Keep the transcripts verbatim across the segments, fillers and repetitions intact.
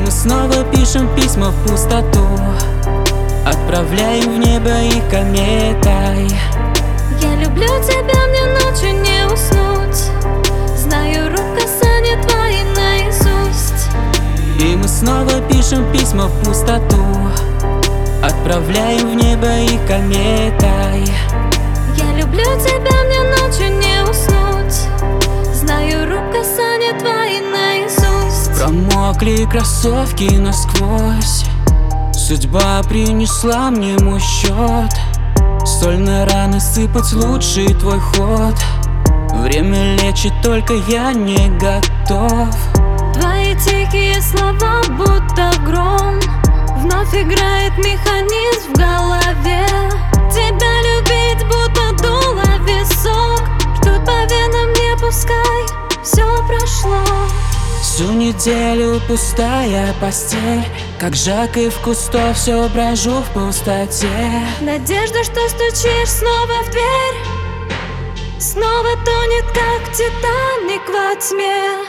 мы снова пишем письма в пустоту, отправляем в небо их кометой. Я люблю тебя, мне ночью не уснуть, знаю рук касания твои наизусть. И мы снова пишем письма в пустоту, отправляем в небо их кометой. Я люблю тебя, мне ночью не уснуть, знаю рук касания твои наизусть. Промокли кроссовки насквозь, судьба принесла мне мой счет. Соль на раны сыпать лучший твой ход. Время лечит, только я не готов. Твои тихие слова будто гром, вновь играет механизм в голове. Тебя любить будто дуло висок, ждут по венам, не пускай, все прошло. Всю неделю пустая постель, как Жак и в Кусто все брожу в пустоте. Надежда, что стучишь снова в дверь, снова тонет, как Титаник во тьме.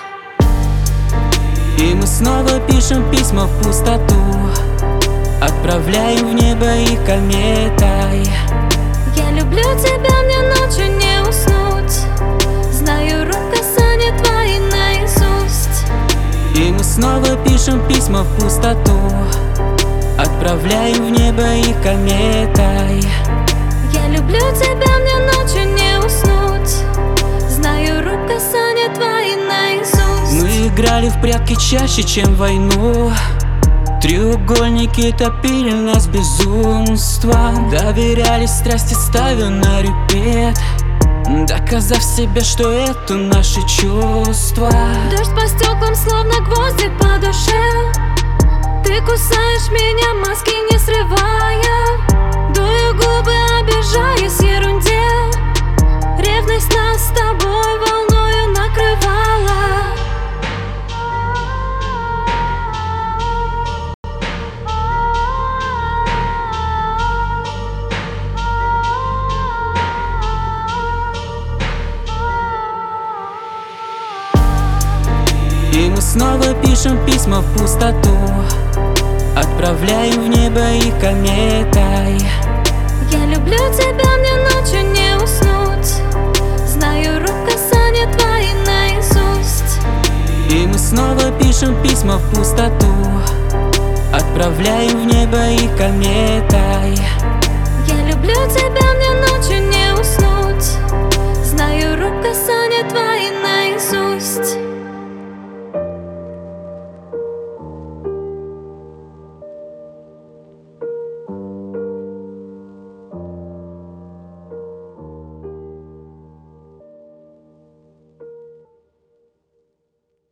И мы снова пишем письма в пустоту, отправляем в небо их кометой. Я люблю тебя, мне ночью не уснуть, знаю рук касания твои наизусть. И мы снова пишем письма в пустоту, отправляем в небо их кометой. Я люблю тебя, мне ночью не уснуть, знаю рук касания твои наизусть. Мы играли в прятки чаще, чем в войну. Треугольники топили нас безумство, доверялись страсти, ставя на репет, доказав себе, что это наши чувства. Дождь по стеклам, словно гвозди по душе. Ты кусаешь меня, маски не срывая. Дую губы, обижаясь ерунде. Ревность нас с тобой волною накрывала. И мы снова пишем письма в пустоту, отправляем в небо их кометой. Я люблю тебя, мне ночью не уснуть, знаю рук касания твои наизусть. И мы снова пишем письма в пустоту, отправляем в небо их кометой. Я люблю тебя,